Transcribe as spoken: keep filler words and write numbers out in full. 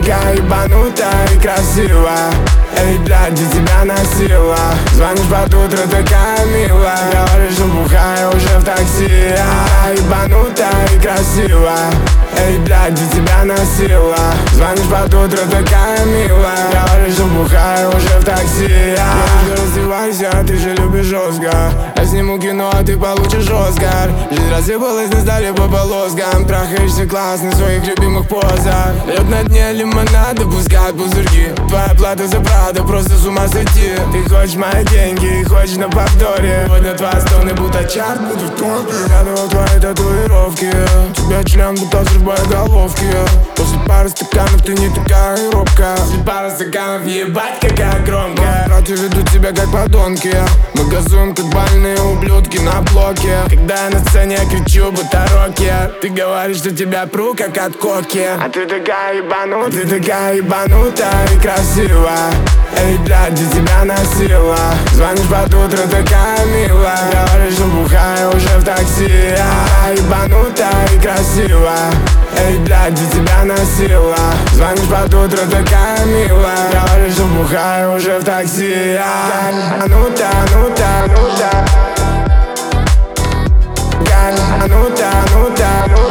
такая ебанутая и красивая. Эй, блядь, где тебя носила? Звонишь под утро, такая милая. Говоришь, что бухаю уже в такси. Я ебанутая и красивая. Эй, блядь, где тебя носила? Звонишь под утро, такая милая. Говоришь, что бухаю уже в такси. Я раздевайся, ты же любишь жестко. Я сниму кино, а ты получишь Оскар. Жизнь рассыпалась, не сдали по полоскам. Трахаешься классно в своих любимых позах. Лед на дне лимонада, пускай пузырьки. Твоя плата за правду, просто с ума сойти. Ты хочешь мои деньги и хочешь на повторе. Сегодня твои стоны будто чарт, буду в топе. Радовал твои татуировки. Тебя член будто взрыв боеголовки. После пары стаканов ты не такая робкая. После пары стаканов ебать какая громкая. Братья ведут себя как подонки. Мы газуем как больные ублюдки на блоке. Когда я на сцене, я кричу будто рокер. Ты говоришь, что тебя пру как от коки. А ты такая ебанутая, ты такая ебанутая и красивая. Эй, блядь, где тебя носила? Звонишь под утро, такая милая. Говоришь, что бухаю уже в такси. Я ебанутая и красивая. Эй, блядь, где тебя носила? Звонишь под утро, такая милая. Говоришь, что бухаю уже в такси. Я ебанутая, нутая, нутая. Я ебанутая, нутая, нутая.